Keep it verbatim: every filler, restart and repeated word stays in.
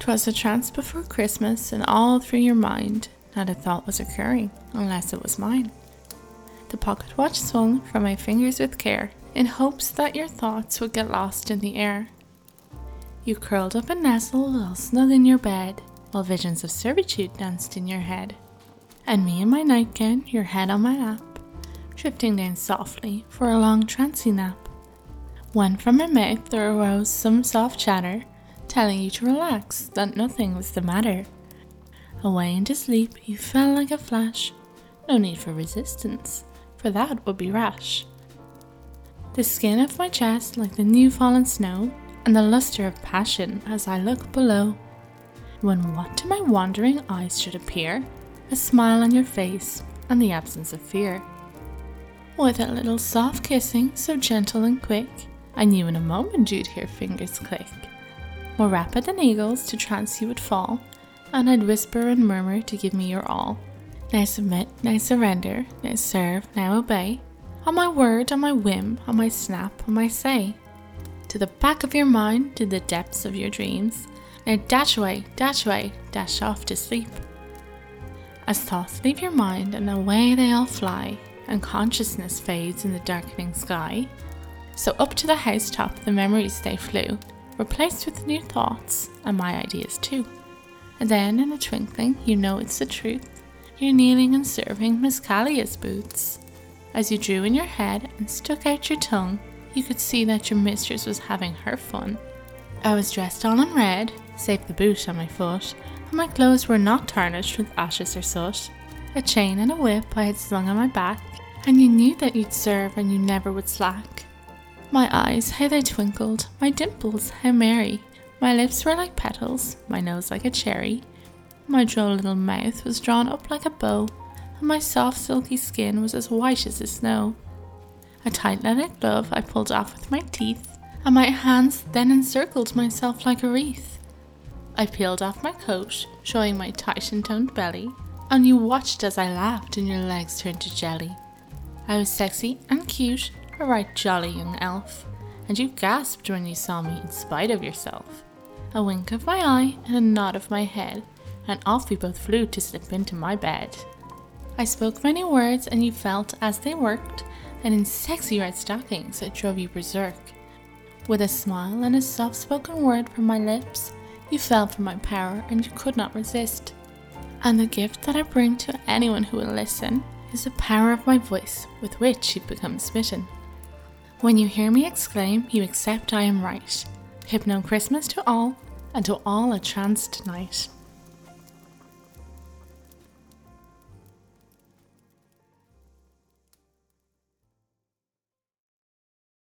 'Twas a trance before Christmas, and all through your mind not a thought was occurring, unless it was mine. The pocket watch swung from my fingers with care, in hopes that your thoughts would get lost in the air. You curled up and nestled all snug in your bed, while visions of servitude danced in your head. And me in my nightgown, your head on my lap, drifting down softly for a long trancey nap. When from my mouth there arose some soft chatter, telling you to relax, that nothing was the matter. Away into sleep you fell like a flash, no need for resistance, for that would be rash. The skin of my chest like the new fallen snow, and the lustre of passion as I look below. When what to my wandering eyes should appear, a smile on your face, and the absence of fear. With a little soft kissing, so gentle and quick, I knew in a moment you'd hear fingers click. More rapid than eagles to trance you would fall, and I'd whisper and murmur to give me your all. Now submit, now surrender, now serve, now obey. On my word, on my whim, on my snap, on my say. To the back of your mind, to the depths of your dreams. Now dash away, dash away, dash off to sleep. As thoughts leave your mind and away they all fly, and consciousness fades in the darkening sky, so up to the housetop the memories they flew, replaced with new thoughts, and my ideas too. And then in a twinkling you know it's the truth, you're kneeling and serving Miss Callia's boots. As you drew in your head and stuck out your tongue, you could see that your mistress was having her fun. I was dressed all in red, save the boot on my foot, and my clothes were not tarnished with ashes or soot. A chain and a whip I had slung on my back, and you knew that you'd serve and you never would slack. My eyes, how they twinkled, my dimples, how merry. My lips were like petals, my nose like a cherry. My droll little mouth was drawn up like a bow, and my soft silky skin was as white as the snow. A tight leather glove I pulled off with my teeth, and my hands then encircled myself like a wreath. I peeled off my coat, showing my tight and toned belly, and you watched as I laughed and your legs turned to jelly. I was sexy and cute, a right jolly young elf, and you gasped when you saw me in spite of yourself. A wink of my eye and a nod of my head, and off we both flew to slip into my bed. I spoke many words and you felt as they worked, and in sexy red stockings it drove you berserk. With a smile and a soft-spoken word from my lips, you fell for my power and you could not resist. And the gift that I bring to anyone who will listen is the power of my voice, with which you become smitten. When you hear me exclaim, you accept I am right. Hypno Christmas to all, and to all a trance tonight.